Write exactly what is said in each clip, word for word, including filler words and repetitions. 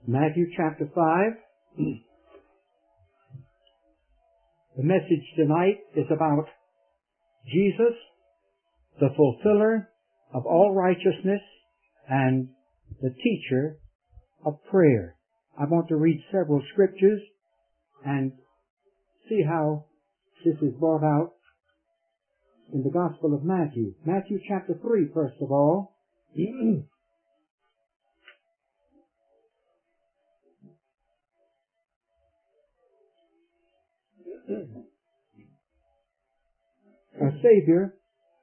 Matthew chapter five. The message tonight is about Jesus, the fulfiller of all righteousness and the teacher of prayer. I want to read several scriptures and see how this is brought out in the Gospel of Matthew. Matthew chapter three, first of all. Our Savior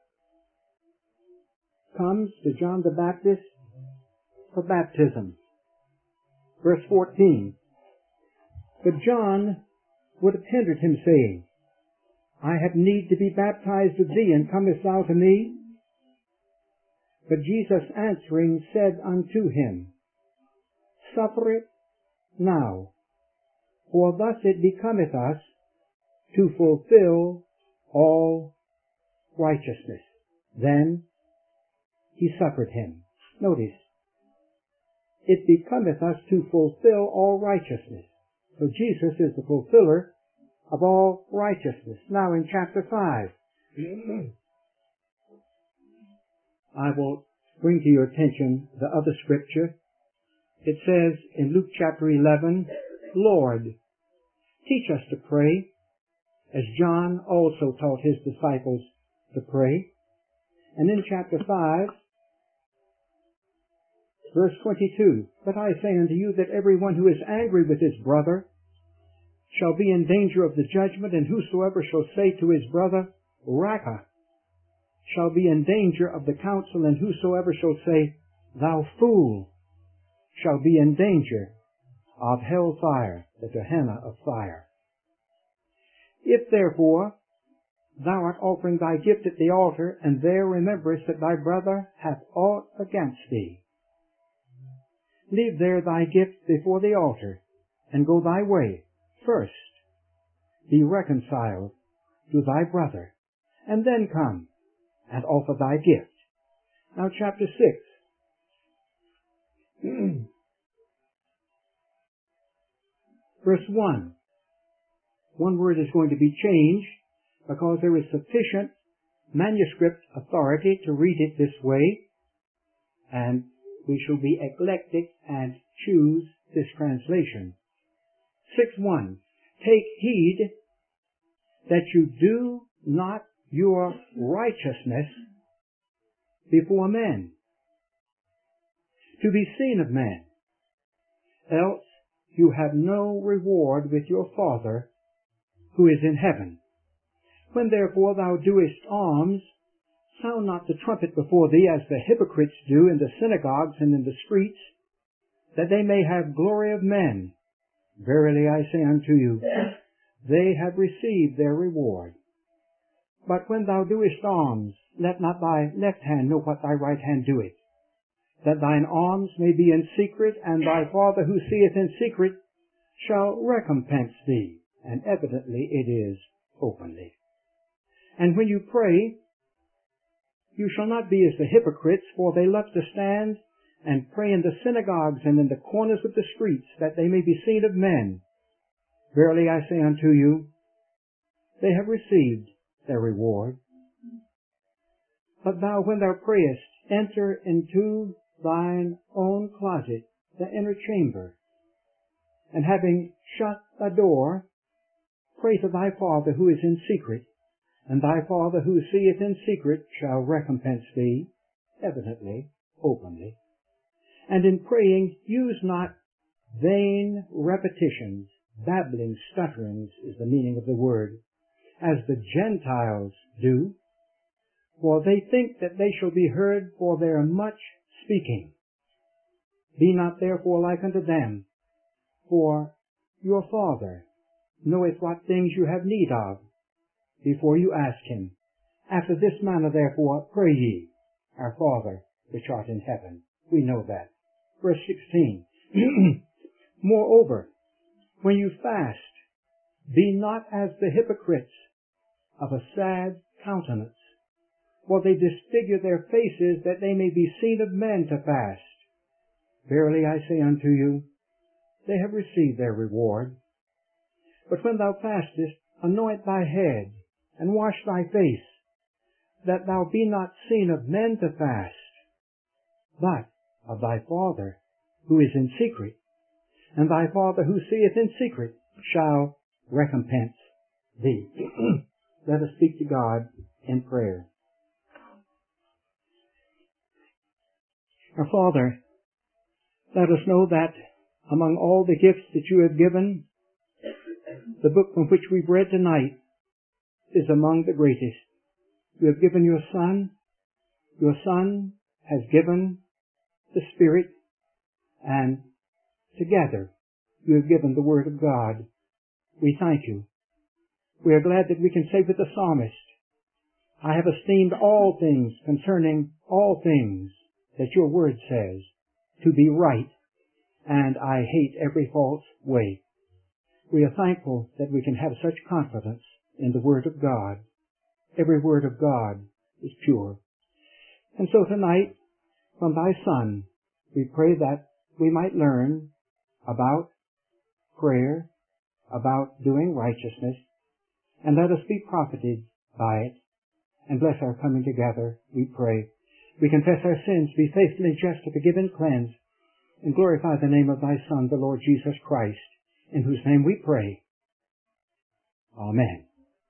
comes to John the Baptist for baptism. Verse fourteen. But John would have hindered him, saying, I have need to be baptized of thee, and comest thou to me? But Jesus answering said unto him, Suffer it now, for thus it becometh us to fulfill all righteousness. Then he suffered him. Notice, it becometh us to fulfill all righteousness. So Jesus is the fulfiller of all righteousness. Now in chapter five, I will bring to your attention the other scripture. It says in Luke chapter eleven, Lord, teach us to pray, as John also taught his disciples to pray. And in chapter five, verse twenty-two, But I say unto you that every one who is angry with his brother shall be in danger of the judgment, and whosoever shall say to his brother, Raca, shall be in danger of the council, and whosoever shall say, Thou fool, shall be in danger of hell fire, the Gehenna of fire. If therefore thou art offering thy gift at the altar, and there rememberest that thy brother hath aught against thee, leave there thy gift before the altar, and go thy way. First, be reconciled to thy brother, and then come and offer thy gift. Now chapter six. Verse one. One word is going to be changed because there is sufficient manuscript authority to read it this way, and we shall be eclectic and choose this translation. six one. Take heed that you do not your righteousness before men, to be seen of men, else you have no reward with your Father who is in heaven. When therefore thou doest alms, sound not the trumpet before thee, as the hypocrites do in the synagogues and in the streets, that they may have glory of men. Verily I say unto you, they have received their reward. But when thou doest alms, let not thy left hand know what thy right hand doeth, that thine alms may be in secret, and thy Father who seeth in secret shall recompense thee. And evidently it is openly. And when you pray, you shall not be as the hypocrites, for they love to stand and pray in the synagogues and in the corners of the streets, that they may be seen of men. Verily I say unto you, they have received their reward. But thou, when thou prayest, enter into thine own closet, the inner chamber, and having shut the door, pray to thy Father who is in secret, and thy Father who seeth in secret shall recompense thee, evidently, openly. And in praying, use not vain repetitions, babbling, stutterings is the meaning of the word, as the Gentiles do, for they think that they shall be heard for their much speaking. Be not therefore like unto them, for your Father knoweth what things you have need of, before you ask him. After this manner therefore pray ye, Our Father which art in heaven. We know that. Verse sixteen. Moreover, when you fast, be not as the hypocrites, of a sad countenance, for they disfigure their faces, that they may be seen of men to fast. Verily I say unto you, they have received their reward. But when thou fastest, anoint thy head, and wash thy face, that thou be not seen of men to fast, but of thy Father who is in secret, and thy Father who seeth in secret shall recompense thee. Let us speak to God in prayer. Our Father, let us know that among all the gifts that you have given, the book from which we've read tonight is among the greatest. You have given your Son. Your Son has given the Spirit, and together you have given the Word of God. We thank you. We are glad that we can say with the psalmist, I have esteemed all things concerning all things that your Word says to be right, and I hate every false way. We are thankful that we can have such confidence in the Word of God. Every word of God is pure. And so tonight, from thy Son, we pray that we might learn about prayer, about doing righteousness, and let us be profited by it, and bless our coming together, we pray. We confess our sins, be faithful and just to forgive and cleanse, and glorify the name of thy Son, the Lord Jesus Christ, in whose name we pray. Amen.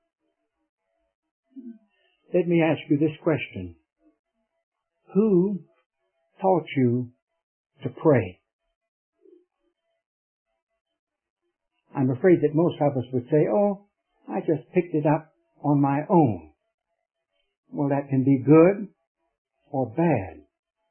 Let me ask you this question. Who taught you to pray? I'm afraid that most of us would say, oh, I just picked it up on my own. Well, that can be good or bad.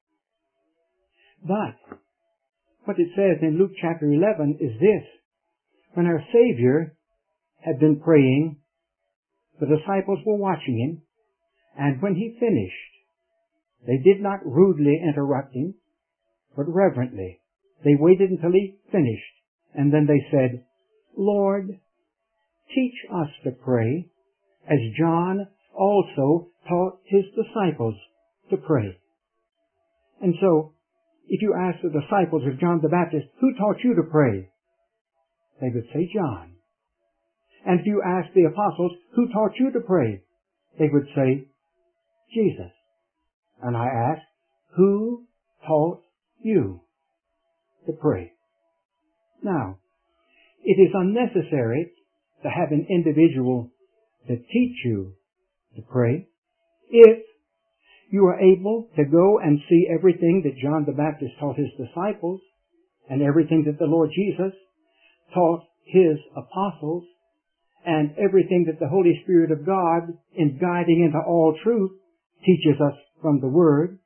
But what it says in Luke chapter eleven is this. When our Savior had been praying, the disciples were watching him, and when he finished, they did not rudely interrupt him, but reverently. They waited until he finished, and then they said, Lord, teach us to pray, as John also taught his disciples to pray. And so, if you ask the disciples of John the Baptist, who taught you to pray? They would say John. And if you ask the apostles, who taught you to pray? They would say Jesus. And I ask, who taught you to pray? Now, it is unnecessary to have an individual to teach you to pray if you are able to go and see everything that John the Baptist taught his disciples and everything that the Lord Jesus taught his apostles and everything that the Holy Spirit of God, in guiding into all truth, teaches us from the Word.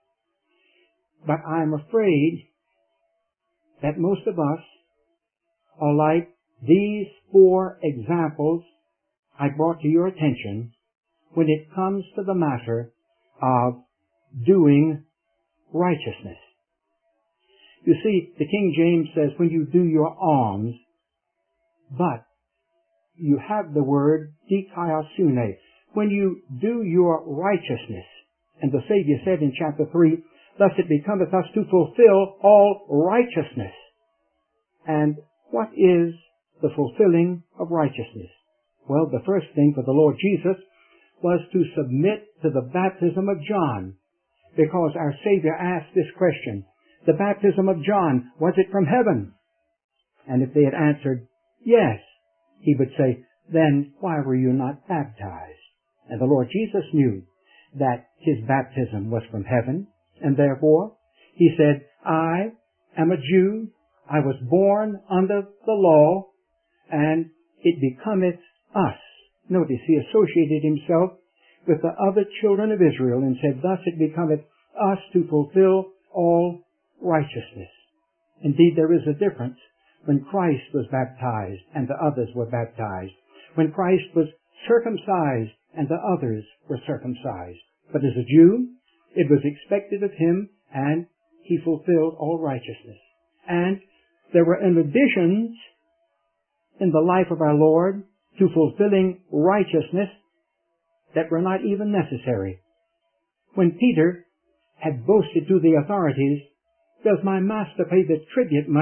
But I'm afraid that most of us are like these four examples I brought to your attention when it comes to the matter of doing righteousness. You see, the King James says when you do your alms, but you have the word dikaiosune, when you do your righteousness. And the Savior said in chapter three, thus it becometh us to fulfill all righteousness. And what is the fulfilling of righteousness? Well, the first thing for the Lord Jesus was to submit to the baptism of John, because our Savior asked this question, the baptism of John, was it from heaven? And if they had answered, yes, he would say, then why were you not baptized? And the Lord Jesus knew that his baptism was from heaven, and therefore he said, I am a Jew, I was born under the law, and it becometh us. Notice, he associated himself with the other children of Israel and said, thus it becometh us to fulfill all righteousness. Indeed, there is a difference when Christ was baptized and the others were baptized. When Christ was circumcised and the others were circumcised. But as a Jew, it was expected of him, and he fulfilled all righteousness. And there were additions in the life of our Lord to fulfilling righteousness that were not even necessary. When Peter had boasted to the authorities, does my master pay the tribute money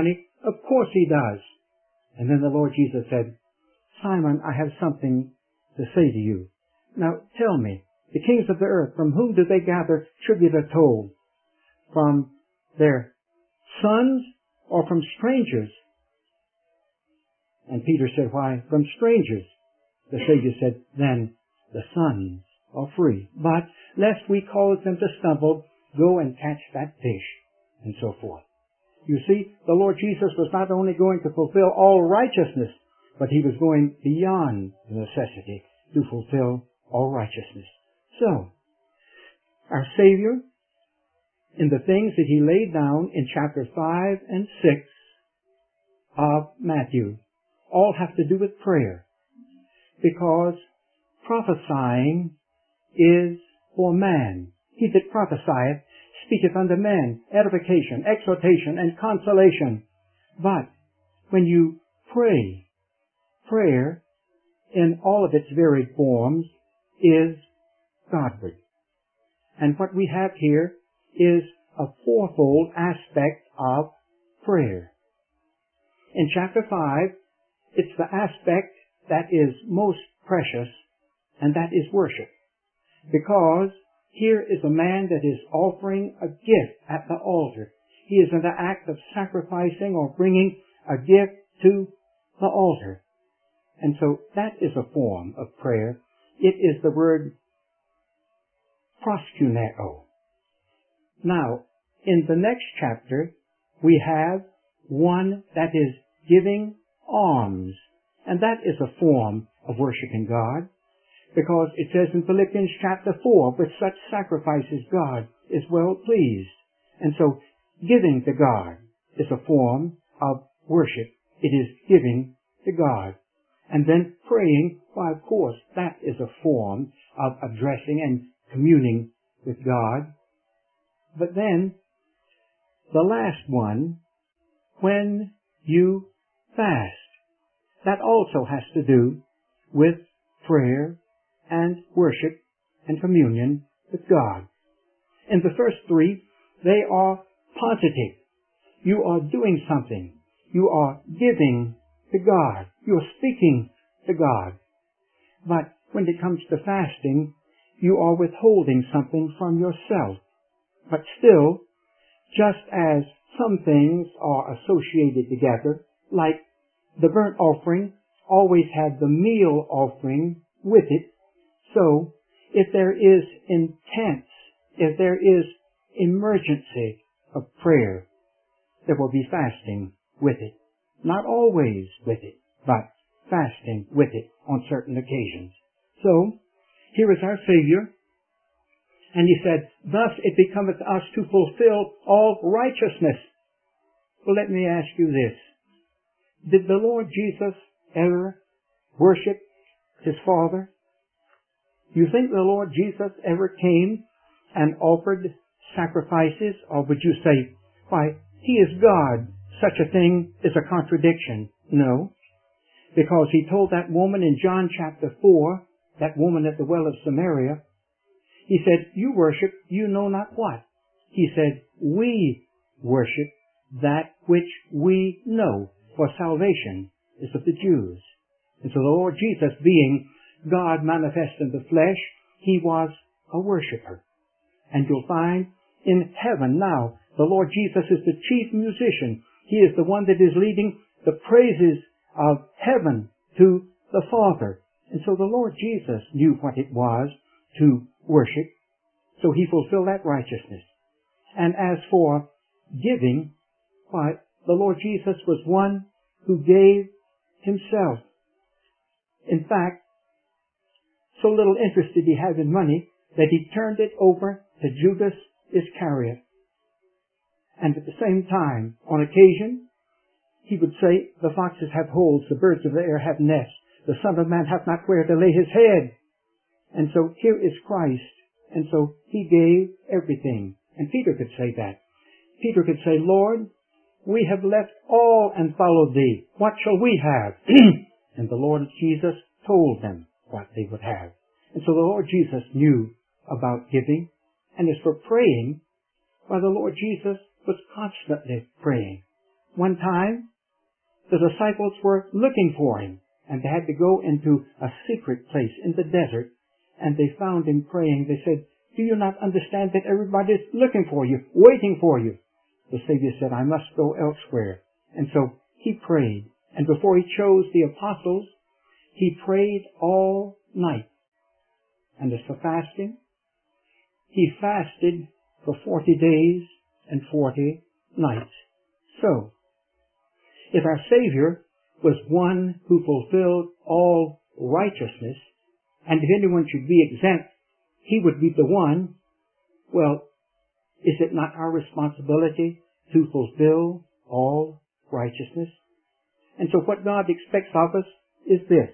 Of course he does. And then the Lord Jesus said, Simon, I have something to say to you. Now tell me, the kings of the earth, from whom do they gather tribute or toll? From their sons or from strangers? And Peter said, why, from strangers. The Savior said, then the sons are free. But lest we cause them to stumble, go and catch that fish, and so forth. You see, the Lord Jesus was not only going to fulfill all righteousness, but he was going beyond the necessity to fulfill all righteousness. So, our Savior, in the things that he laid down in chapter five and six of Matthew, all have to do with prayer. Because prophesying is for man. He that prophesieth speaketh unto men edification, exhortation, and consolation. But when you pray, prayer in all of its varied forms is Godward. And what we have here is a fourfold aspect of prayer. In chapter five, it's the aspect that is most precious, and that is worship. Because here is a man that is offering a gift at the altar. He is in the act of sacrificing or bringing a gift to the altar. And so that is a form of prayer. It is the word proskuneo. Now, in the next chapter, we have one that is giving alms. And that is a form of worshiping God. Because it says in Philippians chapter four, with such sacrifices God is well pleased. And so giving to God is a form of worship. It is giving to God. And then praying, why of course that is a form of addressing and communing with God. But then the last one, when you fast, that also has to do with prayer and worship and communion with God. In the first three, they are positive. You are doing something. You are giving to God. You are speaking to God. But when it comes to fasting, you are withholding something from yourself. But still, just as some things are associated together, like the burnt offering always had the meal offering with it, so if there is intense, if there is emergency of prayer, there will be fasting with it. Not always with it, but fasting with it on certain occasions. So, here is our Savior, and he said, thus it becometh us to fulfill all righteousness. Well, let me ask you this. Did the Lord Jesus ever worship his Father? You think the Lord Jesus ever came and offered sacrifices? Or would you say, why, he is God. Such a thing is a contradiction. No. Because he told that woman in John chapter four, that woman at the well of Samaria, he said, you worship you know not what. He said, we worship that which we know, for salvation is of the Jews. And so the Lord Jesus, being God manifest in the flesh, he was a worshiper. And you'll find in heaven now, the Lord Jesus is the chief musician. He is the one that is leading the praises of heaven to the Father. And so the Lord Jesus knew what it was to worship, so he fulfilled that righteousness. And as for giving, why, the Lord Jesus was one who gave himself. In fact, so little interest did he have in money that he turned it over to Judas Iscariot. And at the same time, on occasion, he would say, the foxes have holes, the birds of the air have nests, the Son of Man hath not where to lay his head. And so here is Christ, and so he gave everything. And Peter could say that. Peter could say, Lord, we have left all and followed thee. What shall we have? And the Lord Jesus told them what they would have. And so the Lord Jesus knew about giving. And as for praying, well, the Lord Jesus was constantly praying. One time, the disciples were looking for him, and they had to go into a secret place in the desert, and they found him praying. They said, "Do you not understand that everybody's looking for you, waiting for you?" The Savior said, "I must go elsewhere." And so he prayed. And before he chose the apostles, he prayed all night. And as for fasting, he fasted for forty days and forty nights. So, if our Savior was one who fulfilled all righteousness, and if anyone should be exempt, he would be the one, well, is it not our responsibility to fulfill all righteousness? And so what God expects of us is this,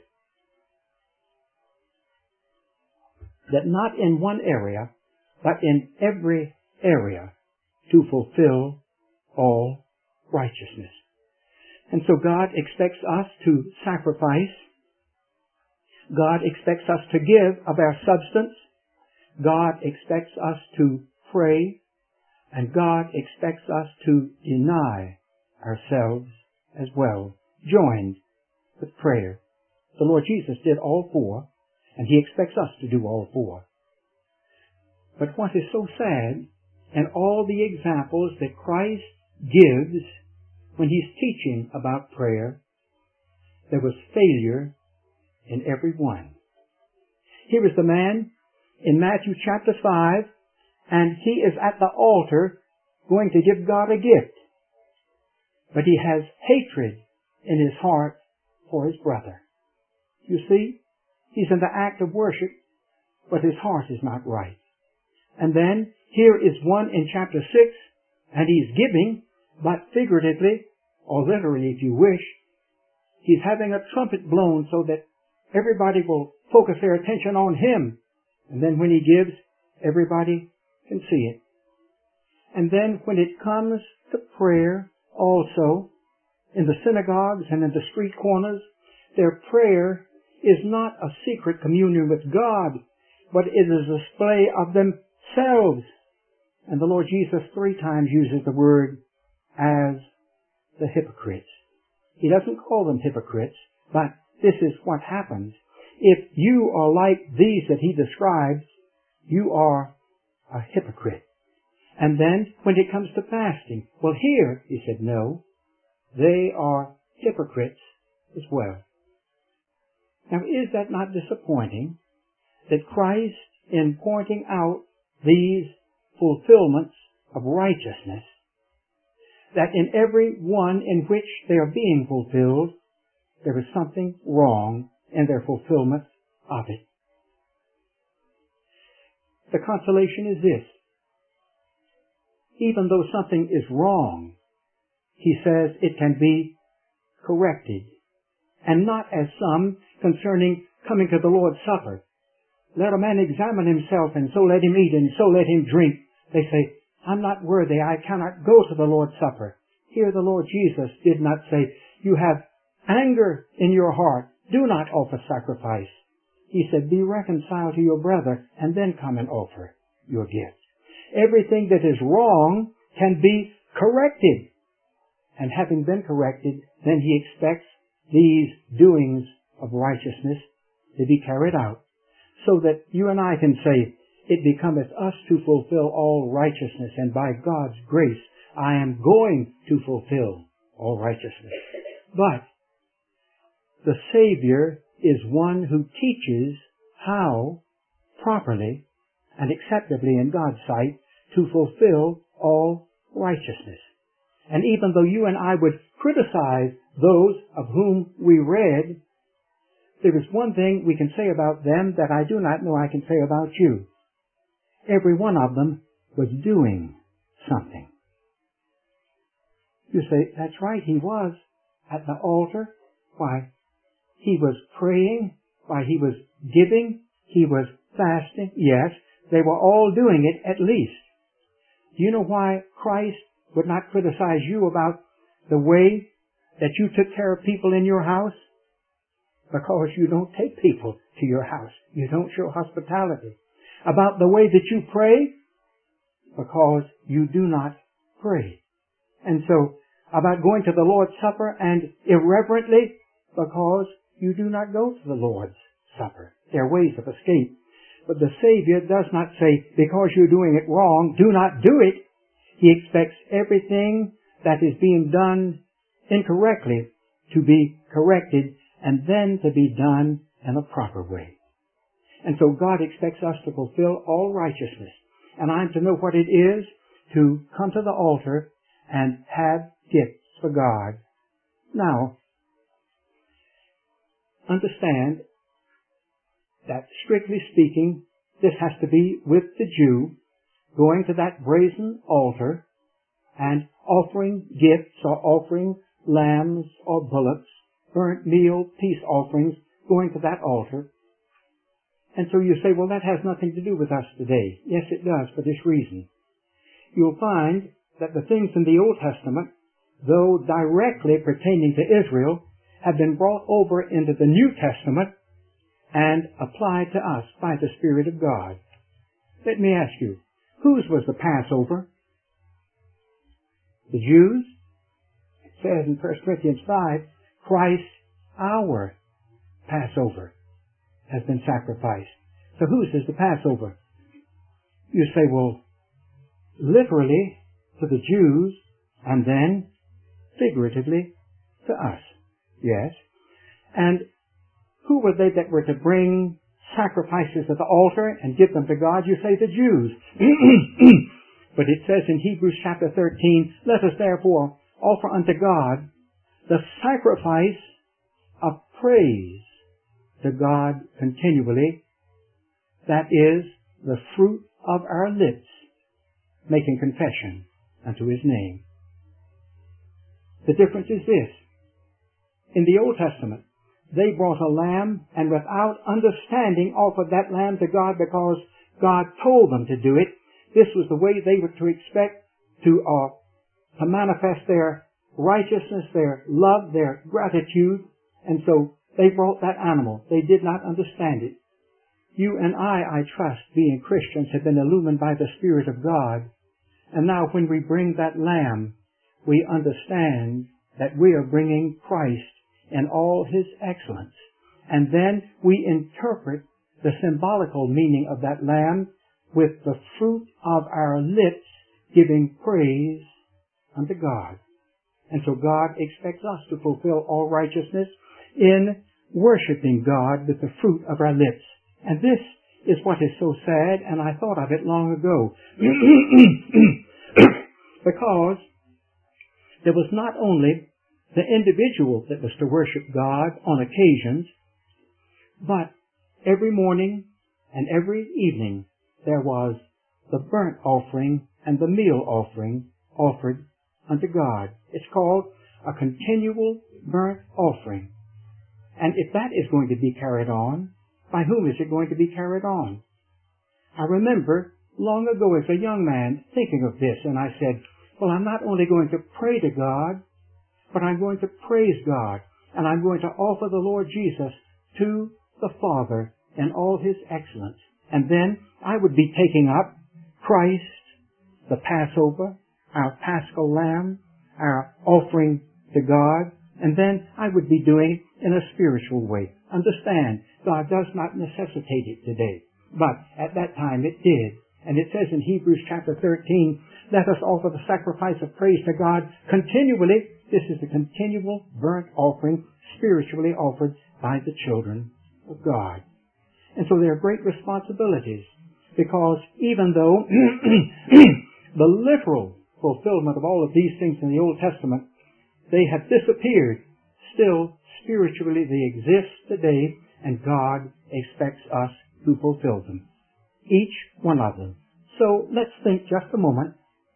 that not in one area, but in every area, to fulfill all righteousness. And so God expects us to sacrifice. God expects us to give of our substance. God expects us to pray. And God expects us to deny ourselves as well, joined with prayer. The Lord Jesus did all four, and He expects us to do all four. But what is so sad, in all the examples that Christ gives when He's teaching about prayer, there was failure in every one. Here is the man in Matthew chapter five, and he is at the altar going to give God a gift. But he has hatred in his heart for his brother. You see, he's in the act of worship, but his heart is not right. And then here is one in chapter six, and he's giving, but figuratively, or literally if you wish, he's having a trumpet blown so that everybody will focus their attention on him. And then when he gives, everybody can see it. And then when it comes to prayer also, in the synagogues and in the street corners, their prayer is not a secret communion with God, but it is a display of themselves. And the Lord Jesus three times uses the word as the hypocrites. He doesn't call them hypocrites, but this is what happens. If you are like these that He describes, you are a hypocrite. And then when it comes to fasting, well here, He said, no, they are hypocrites as well. Now is that not disappointing that Christ, in pointing out these fulfillments of righteousness, that in every one in which they are being fulfilled, there is something wrong in their fulfillment of it? The consolation is this. Even though something is wrong, He says it can be corrected. And not as some concerning coming to the Lord's Supper. Let a man examine himself, and so let him eat, and so let him drink. They say, I'm not worthy, I cannot go to the Lord's Supper. Here the Lord Jesus did not say, you have anger in your heart, do not offer sacrifice. He said, be reconciled to your brother, and then come and offer your gift. Everything that is wrong can be corrected. And having been corrected, then He expects these doings of righteousness to be carried out, so that you and I can say, it becometh us to fulfill all righteousness, and by God's grace, I am going to fulfill all righteousness. But the Savior is one who teaches how properly and acceptably in God's sight to fulfill all righteousness. And even though you and I would criticize those of whom we read, there is one thing we can say about them that I do not know I can say about you. Every one of them was doing something. You say, that's right, he was at the altar. Why? He was praying. Why? He was giving. He was fasting. Yes, they were all doing it at least. Do you know why Christ would not criticize you about the way that you took care of people in your house? Because you don't take people to your house. You don't show hospitality. About the way that you pray? Because you do not pray. And so, about going to the Lord's Supper and irreverently because you do not go to the Lord's Supper. There are ways of escape. But the Savior does not say, because you're doing it wrong, do not do it. He expects everything that is being done incorrectly to be corrected and then to be done in a proper way. And so God expects us to fulfill all righteousness. And I'm to know what it is to come to the altar and have gifts for God. Now, understand that strictly speaking, this has to be with the Jew going to that brazen altar and offering gifts or offering lambs or bullocks, burnt meal, peace offerings, going to that altar. And so you say, well, that has nothing to do with us today. Yes, it does, for this reason. You'll find that the things in the Old Testament, though directly pertaining to Israel, have been brought over into the New Testament and applied to us by the Spirit of God. Let me ask you, whose was the Passover? The Jews? It says in First Corinthians five, Christ, our Passover, has been sacrificed. So whose is the Passover? You say, well, literally to the Jews, and then figuratively to us. Yes. And who were they that were to bring sacrifices at the altar and give them to God? You say the Jews. But it says in Hebrews chapter thirteen, let us therefore offer unto God the sacrifice of praise to God continually, that is, the fruit of our lips, making confession unto His name. The difference is this. In the Old Testament, they brought a lamb and without understanding offered that lamb to God because God told them to do it. This was the way they were to expect to, uh, to manifest their righteousness, their love, their gratitude. And so they brought that animal. They did not understand it. You and I, I trust, being Christians, have been illumined by the Spirit of God. And now when we bring that lamb, we understand that we are bringing Christ in all His excellence. And then we interpret the symbolical meaning of that lamb with the fruit of our lips giving praise unto God. And so God expects us to fulfill all righteousness in worshiping God with the fruit of our lips. And this is what is so sad, and I thought of it long ago. Because there was not only the individual that was to worship God on occasions, but every morning and every evening there was the burnt offering and the meal offering offered unto God. It's called a continual burnt offering. And if that is going to be carried on, by whom is it going to be carried on? I remember long ago as a young man thinking of this, and I said, well, I'm not only going to pray to God, but I'm going to praise God, and I'm going to offer the Lord Jesus to the Father in all His excellence. And then I would be taking up Christ, the Passover, our Paschal Lamb, our offering to God, and then I would be doing it in a spiritual way. Understand, God does not necessitate it today, but at that time it did. And it says in Hebrews chapter thirteen, let us offer the sacrifice of praise to God continually. This is the continual burnt offering spiritually offered by the children of God. And so there are great responsibilities, because even though the literal fulfillment of all of these things in the Old Testament, they have disappeared, still spiritually they exist today, and God expects us to fulfill them. Each one of them. So let's think just a moment.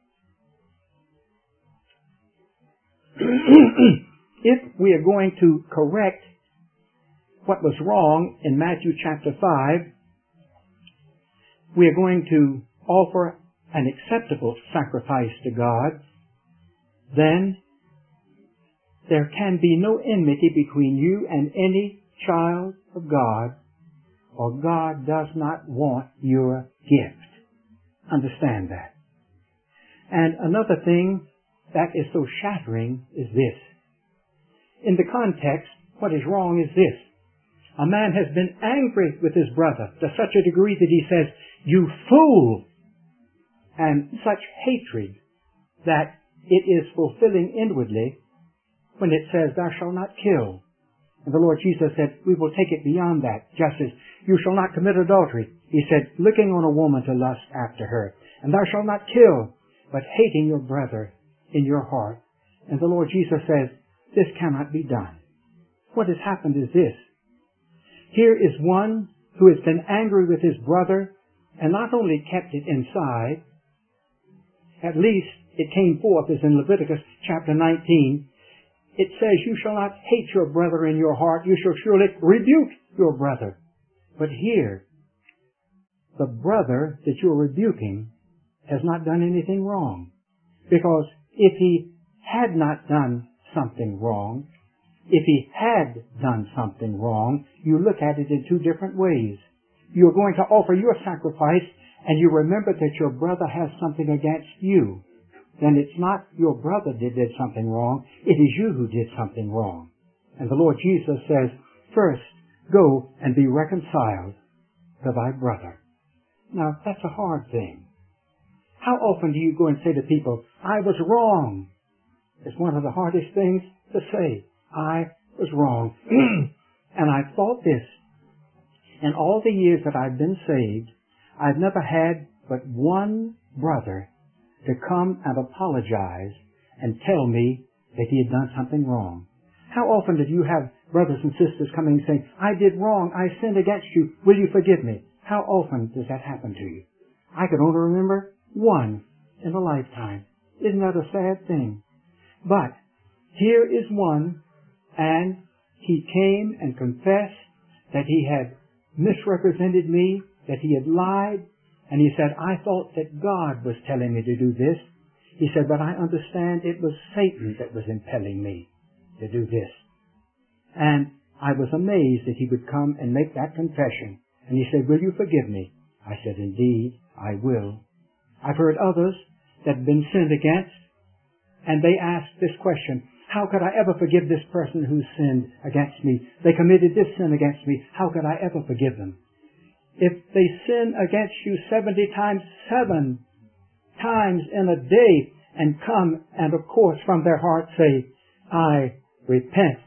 If we are going to correct what was wrong in Matthew chapter five, we are going to offer an acceptable sacrifice to God, then there can be no enmity between you and any child of God, or God does not want your gift. Understand that. And another thing that is so shattering is this. In the context, what is wrong is this. A man has been angry with his brother to such a degree that he says, "You fool!" And such hatred that it is fulfilling inwardly when it says, "Thou shalt not kill." And the Lord Jesus said, we will take it beyond that. Just as you shall not commit adultery. He said, looking on a woman to lust after her. And thou shalt not kill, but hating your brother in your heart. And the Lord Jesus says, this cannot be done. What has happened is this. Here is one who has been angry with his brother and not only kept it inside, at least it came forth as in Leviticus chapter nineteen. It says, you shall not hate your brother in your heart. You shall surely rebuke your brother. But here, the brother that you're rebuking has not done anything wrong. Because if he had not done something wrong, if he had done something wrong, you look at it in two different ways. You're going to offer your sacrifice and you remember that your brother has something against you. Then it's not your brother that did something wrong, it is you who did something wrong. And the Lord Jesus says, first, go and be reconciled to thy brother. Now, that's a hard thing. How often do you go and say to people, I was wrong? It's one of the hardest things to say. I was wrong. And I thought this. In all the years that I've been saved, I've never had but one brother to come and apologize and tell me that he had done something wrong. How often did you have brothers and sisters coming and saying, I did wrong, I sinned against you, will you forgive me? How often does that happen to you? I could only remember one in a lifetime. Isn't that a sad thing? But here is one, and he came and confessed that he had misrepresented me, that he had lied, and he said, I thought that God was telling me to do this. He said, but I understand it was Satan that was impelling me to do this. And I was amazed that he would come and make that confession. And he said, will you forgive me? I said, indeed, I will. I've heard others that have been sinned against, and they asked this question, how could I ever forgive this person who sinned against me? They committed this sin against me. How could I ever forgive them? If they sin against you seventy times seven times in a day and come and of course from their heart say, I repent,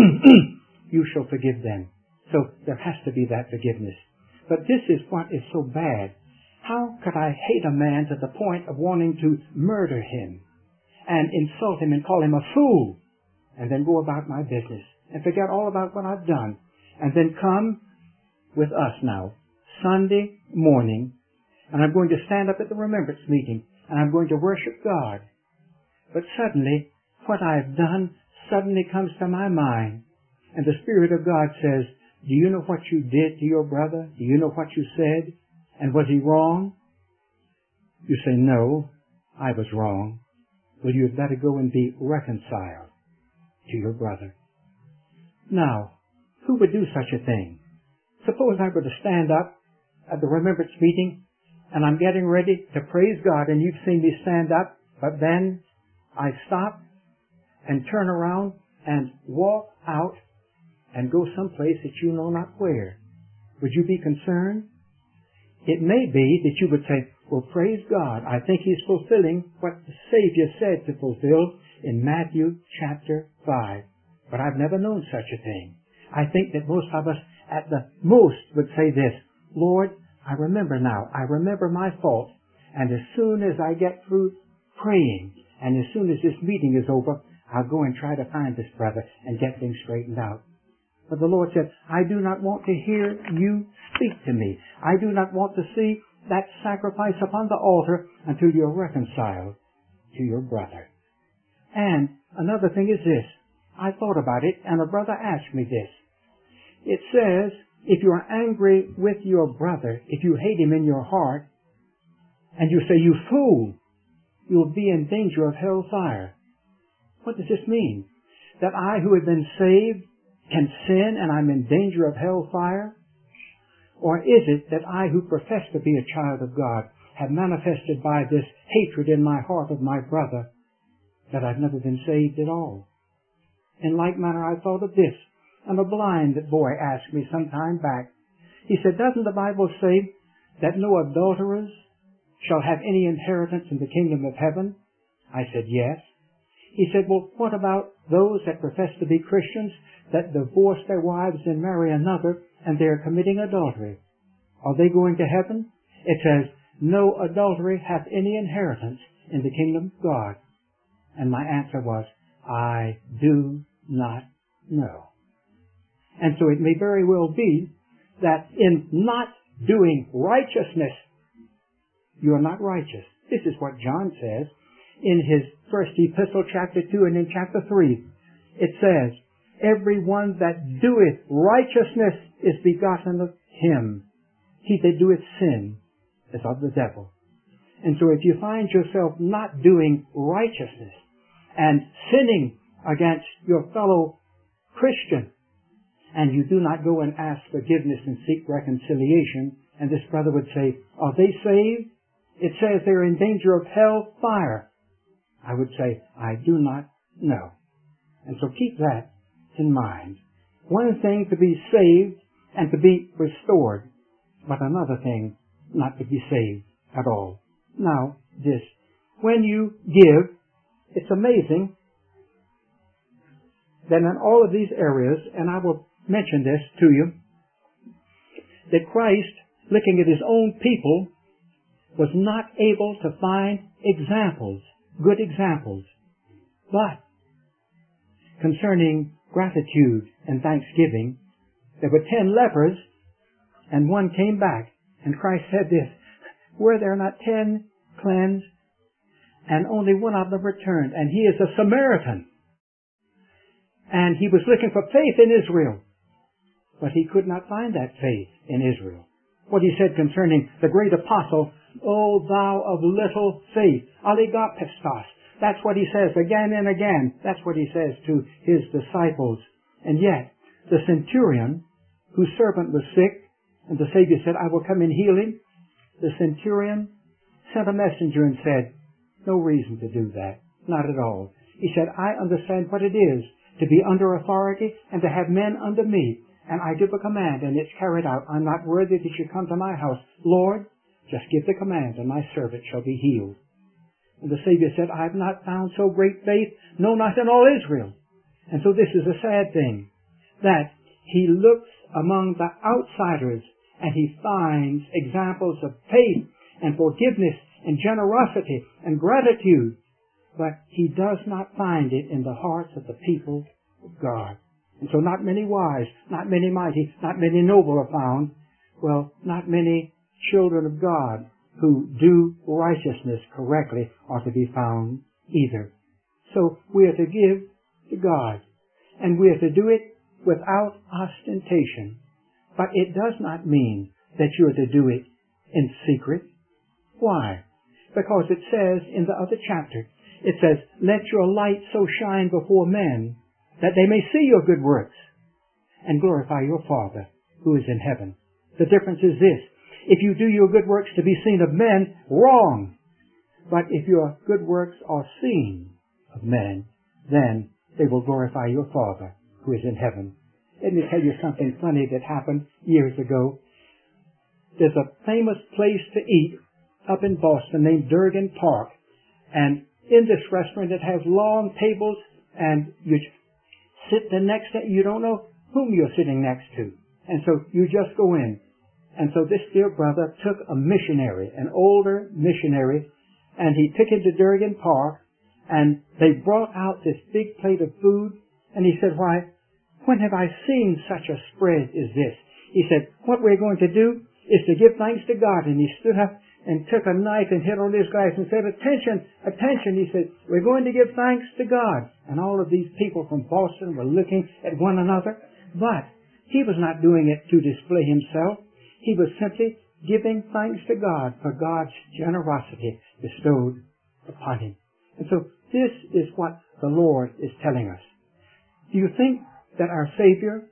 you shall forgive them. So there has to be that forgiveness. But this is what is so bad. How could I hate a man to the point of wanting to murder him and insult him and call him a fool and then go about my business and forget all about what I've done and then come with us now Sunday morning, and I'm going to stand up at the remembrance meeting, and I'm going to worship God. But suddenly, what I've done suddenly comes to my mind, and the Spirit of God says, do you know what you did to your brother? Do you know what you said? And was he wrong? You say, no, I was wrong. Well, you had better go and be reconciled to your brother. Now, who would do such a thing? Suppose I were to stand up at the remembrance meeting, and I'm getting ready to praise God, and you've seen me stand up, but then I stop and turn around and walk out and go someplace that you know not where. Would you be concerned? It may be that you would say, well, praise God, I think He's fulfilling what the Savior said to fulfill in Matthew chapter five. But I've never known such a thing. I think that most of us at the most would say this, Lord, I remember now, I remember my fault, and as soon as I get through praying, and as soon as this meeting is over, I'll go and try to find this brother and get things straightened out. But the Lord said, I do not want to hear you speak to me. I do not want to see that sacrifice upon the altar until you're reconciled to your brother. And another thing is this. I thought about it, and a brother asked me this. It says, if you are angry with your brother, if you hate him in your heart, and you say, you fool, you'll be in danger of hell fire. What does this mean? That I who have been saved can sin and I'm in danger of hell fire? Or is it that I who profess to be a child of God have manifested by this hatred in my heart of my brother that I've never been saved at all. In like manner, I thought of this. And a blind boy asked me some time back. He said, doesn't the Bible say that no adulterers shall have any inheritance in the kingdom of heaven? I said, yes. He said, well, what about those that profess to be Christians that divorce their wives and marry another and they are committing adultery? Are they going to heaven? It says, no adultery hath any inheritance in the kingdom of God. And my answer was, I do not know. And so it may very well be that in not doing righteousness, you are not righteous. This is what John says in his first epistle, chapter two, and in chapter three. It says, every one that doeth righteousness is begotten of him. He that doeth sin is of the devil. And so if you find yourself not doing righteousness and sinning against your fellow Christian, and you do not go and ask forgiveness and seek reconciliation, and this brother would say, are they saved? It says they're in danger of hell fire. I would say, I do not know. And so keep that in mind. One thing to be saved and to be restored, but another thing not to be saved at all. Now, this, when you give, it's amazing that in all of these areas, and I will mention this to you, that Christ, looking at his own people, was not able to find examples, good examples. But concerning gratitude and thanksgiving, there were ten lepers, and one came back, and Christ said this, were there not ten cleansed? And only one of them returned, and he is a Samaritan. And he was looking for faith in Israel, but he could not find that faith in Israel. What he said concerning the great apostle, O thou of little faith, aligopistos. That's what he says again and again. That's what he says to his disciples. And yet, the centurion, whose servant was sick, and the Savior said, I will come and heal him, the centurion sent a messenger and said, no reason to do that. Not at all. He said, I understand what it is to be under authority and to have men under me. And I give a command and it's carried out. I'm not worthy that you come to my house. Lord, just give the command and my servant shall be healed. And the Savior said, I have not found so great faith, no, not in all Israel. And so this is a sad thing, that he looks among the outsiders and he finds examples of faith and forgiveness and generosity and gratitude, but he does not find it in the hearts of the people of God. And so not many wise, not many mighty, not many noble are found. Well, not many children of God who do righteousness correctly are to be found either. So we are to give to God, and we are to do it without ostentation. But it does not mean that you are to do it in secret. Why? Because it says in the other chapter, it says, let your light so shine before men that they may see your good works and glorify your Father who is in heaven. The difference is this. If you do your good works to be seen of men, wrong. But if your good works are seen of men, then they will glorify your Father who is in heaven. Let me tell you something funny that happened years ago. There's a famous place to eat up in Boston named Durgan Park. And in this restaurant it has long tables and you sit the next to, you don't know whom you're sitting next to. And so you just go in. And so this dear brother took a missionary, an older missionary, and he took him to Durgan Park, and they brought out this big plate of food, and he said, why, when have I seen such a spread as this? He said, what we're going to do is to give thanks to God. And he stood up and took a knife and hit on his glass and said, attention, attention. He said, we're going to give thanks to God. And all of these people from Boston were looking at one another, but he was not doing it to display himself. He was simply giving thanks to God for God's generosity bestowed upon him. And so this is what the Lord is telling us. Do you think that our Savior,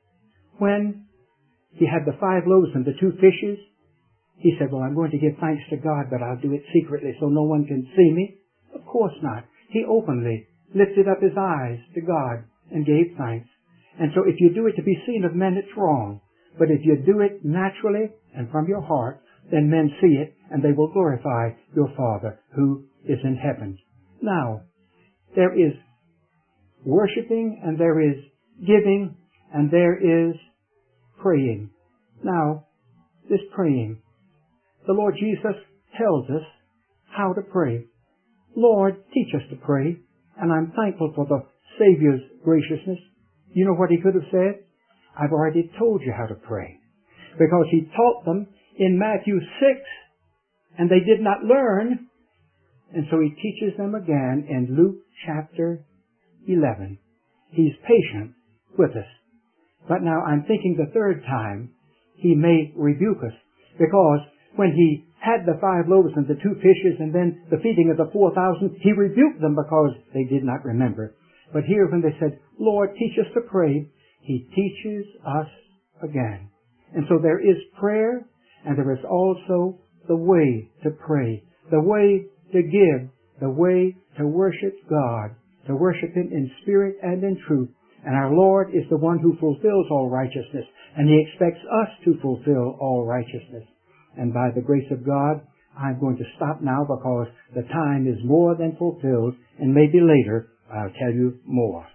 when he had the five loaves and the two fishes, he said, well, I'm going to give thanks to God, but I'll do it secretly so no one can see me? Of course not. He openly lifted up his eyes to God and gave thanks. And so if you do it to be seen of men, it's wrong. But if you do it naturally and from your heart, then men see it and they will glorify your Father who is in heaven. Now, there is worshiping and there is giving and there is praying. Now, this praying, the Lord Jesus tells us how to pray. Lord, teach us to pray, and I'm thankful for the Savior's graciousness. You know what he could have said? I've already told you how to pray. Because he taught them in Matthew six, and they did not learn, and so he teaches them again in Luke chapter eleven. He's patient with us. But now I'm thinking the third time he may rebuke us, because when he had the five loaves and the two fishes and then the feeding of the four thousand, he rebuked them because they did not remember. But here when they said, Lord, teach us to pray, he teaches us again. And so there is prayer, and there is also the way to pray, the way to give, the way to worship God, to worship Him in spirit and in truth. And our Lord is the one who fulfills all righteousness, and He expects us to fulfill all righteousness. And by the grace of God, I'm going to stop now because the time is more than fulfilled, and maybe later I'll tell you more.